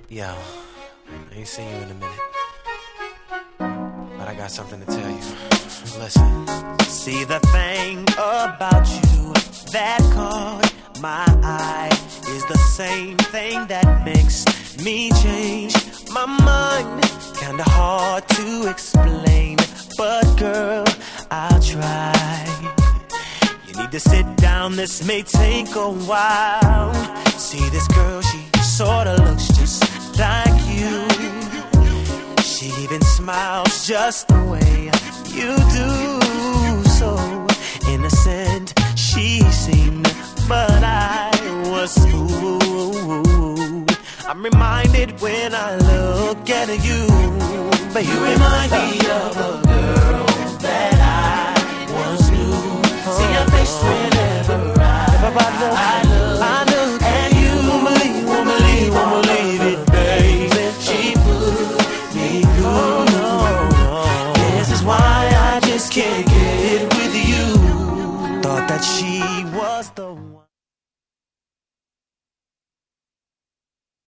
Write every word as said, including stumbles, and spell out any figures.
Yo, I ain't seen you in a minute, but I got something to tell you. Listen. See, the thing about you that caught my eye is the same thing that makes me change my mind. Kinda hard to explain, but girl, I'll try. You need to sit down, this may take a while. See, this girl, she sorta looks just like you. She even smiles just the way you do. So innocent she seemed, but I was fooled. I'm reminded when I look at you, but you remind me of a girl that I once knew. See your face whenever I, I look, I look, and you won't believe, won't believe, won't believe it, baby. She put me through. This is why I just can't get with you. Thought that she was the one.